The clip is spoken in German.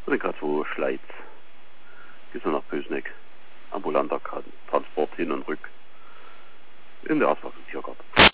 Und gerade so Schleiz. Bis nach Pösneck. Ambulanter Transport hin und rück. In der Auswachsung Tiergarten.